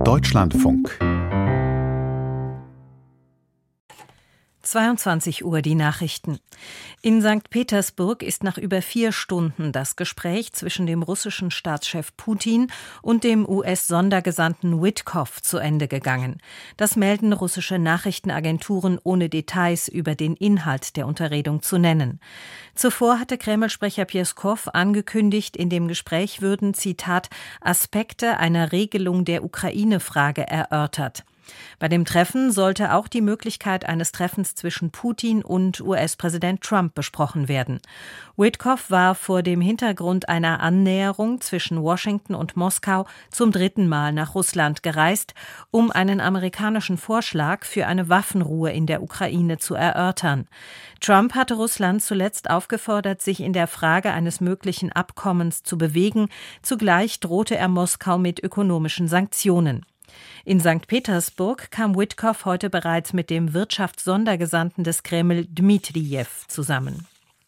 Deutschlandfunk 22 Uhr die Nachrichten. In St. Petersburg ist nach über 4 Stunden das Gespräch zwischen dem russischen Staatschef Putin und dem US-Sondergesandten Witkoff zu Ende gegangen. Das melden russische Nachrichtenagenturen, ohne Details über den Inhalt der Unterredung zu nennen. Zuvor hatte Kreml-Sprecher Pjeskow angekündigt, in dem Gespräch würden, Zitat, Aspekte einer Regelung der Ukraine-Frage erörtert. Bei dem Treffen sollte auch die Möglichkeit eines Treffens zwischen Putin und US-Präsident Trump besprochen werden. Witkoff war vor dem Hintergrund einer Annäherung zwischen Washington und Moskau zum 3. Mal nach Russland gereist, um einen amerikanischen Vorschlag für eine Waffenruhe in der Ukraine zu erörtern. Trump hatte Russland zuletzt aufgefordert, sich in der Frage eines möglichen Abkommens zu bewegen. Zugleich drohte er Moskau mit ökonomischen Sanktionen. In St. Petersburg kam Witkoff heute bereits mit dem Wirtschaftssondergesandten des Kreml Dmitrijew zusammen.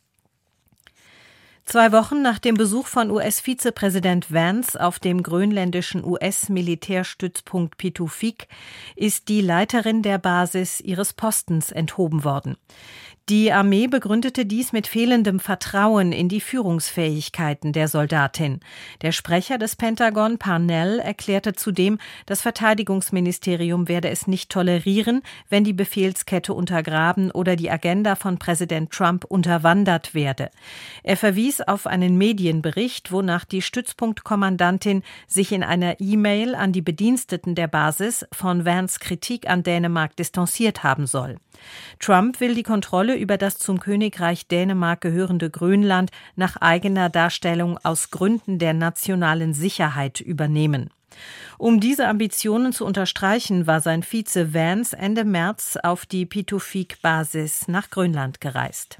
2 Wochen nach dem Besuch von US-Vizepräsident Vance auf dem grönländischen US-Militärstützpunkt Pituffik ist die Leiterin der Basis ihres Postens enthoben worden. Die Armee begründete dies mit fehlendem Vertrauen in die Führungsfähigkeiten der Soldatin. Der Sprecher des Pentagon, Parnell, erklärte zudem, das Verteidigungsministerium werde es nicht tolerieren, wenn die Befehlskette untergraben oder die Agenda von Präsident Trump unterwandert werde. Er verwies auf einen Medienbericht, wonach die Stützpunktkommandantin sich in einer E-Mail an die Bediensteten der Basis von Vance Kritik an Dänemark distanziert haben soll. Trump will die Kontrolle über das zum Königreich Dänemark gehörende Grönland nach eigener Darstellung aus Gründen der nationalen Sicherheit übernehmen. Um diese Ambitionen zu unterstreichen, war sein Vize Vance Ende März auf die Pituffik-Basis nach Grönland gereist.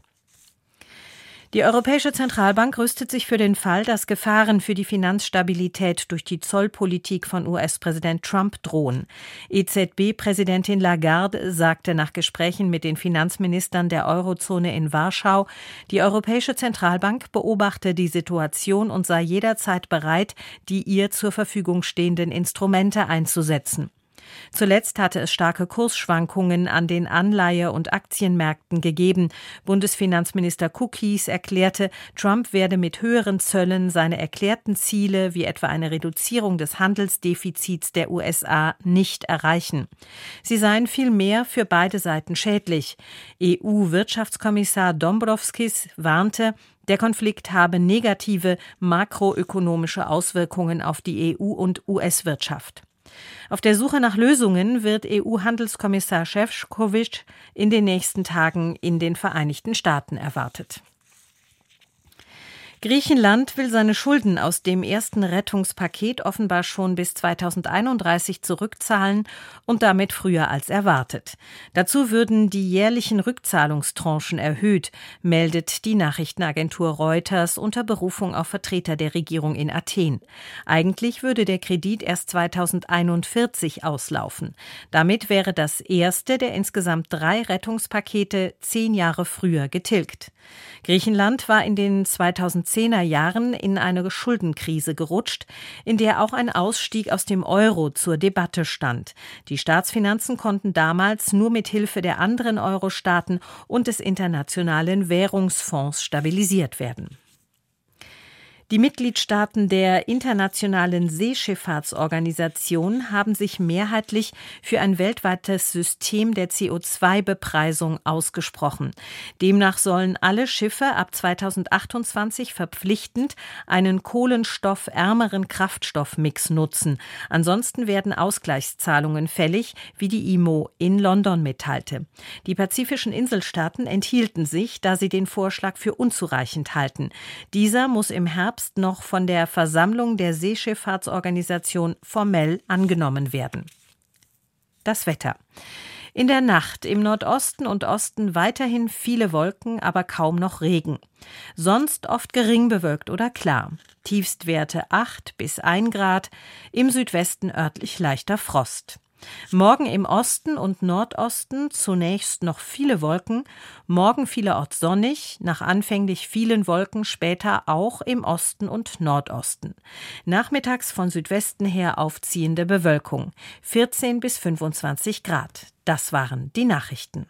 Die Europäische Zentralbank rüstet sich für den Fall, dass Gefahren für die Finanzstabilität durch die Zollpolitik von US-Präsident Trump drohen. EZB-Präsidentin Lagarde sagte nach Gesprächen mit den Finanzministern der Eurozone in Warschau, die Europäische Zentralbank beobachte die Situation und sei jederzeit bereit, die ihr zur Verfügung stehenden Instrumente einzusetzen. Zuletzt hatte es starke Kursschwankungen an den Anleihe- und Aktienmärkten gegeben. Bundesfinanzminister Kukis erklärte, Trump werde mit höheren Zöllen seine erklärten Ziele, wie etwa eine Reduzierung des Handelsdefizits der USA, nicht erreichen. Sie seien vielmehr für beide Seiten schädlich. EU-Wirtschaftskommissar Dombrovskis warnte, der Konflikt habe negative makroökonomische Auswirkungen auf die EU- und US-Wirtschaft. Auf der Suche nach Lösungen wird EU-Handelskommissar Šefčovič in den nächsten Tagen in den Vereinigten Staaten erwartet. Griechenland will seine Schulden aus dem ersten Rettungspaket offenbar schon bis 2031 zurückzahlen und damit früher als erwartet. Dazu würden die jährlichen Rückzahlungstranchen erhöht, meldet die Nachrichtenagentur Reuters unter Berufung auf Vertreter der Regierung in Athen. Eigentlich würde der Kredit erst 2041 auslaufen. Damit wäre das erste der insgesamt 3 Rettungspakete 10 Jahre früher getilgt. Griechenland war in den 2010er Jahren in eine Schuldenkrise gerutscht, in der auch ein Ausstieg aus dem Euro zur Debatte stand. Die Staatsfinanzen konnten damals nur mit Hilfe der anderen Euro-Staaten und des Internationalen Währungsfonds stabilisiert werden. Die Mitgliedstaaten der Internationalen Seeschifffahrtsorganisation haben sich mehrheitlich für ein weltweites System der CO2-Bepreisung ausgesprochen. Demnach sollen alle Schiffe ab 2028 verpflichtend einen kohlenstoffärmeren Kraftstoffmix nutzen. Ansonsten werden Ausgleichszahlungen fällig, wie die IMO in London mitteilte. Die pazifischen Inselstaaten enthielten sich, da sie den Vorschlag für unzureichend halten. Dieser muss im Herbst noch von der Versammlung der Seeschifffahrtsorganisation formell angenommen werden. Das Wetter. In der Nacht im Nordosten und Osten weiterhin viele Wolken, aber kaum noch Regen. Sonst oft gering bewölkt oder klar. Tiefstwerte 8 bis 1 Grad, im Südwesten örtlich leichter Frost. Morgen im Osten und Nordosten zunächst noch viele Wolken, morgen vielerorts sonnig, nach anfänglich vielen Wolken später auch im Osten und Nordosten. Nachmittags von Südwesten her aufziehende Bewölkung, 14 bis 25 Grad. Das waren die Nachrichten.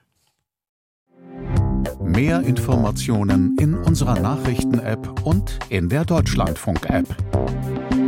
Mehr Informationen in unserer Nachrichten-App und in der Deutschlandfunk-App.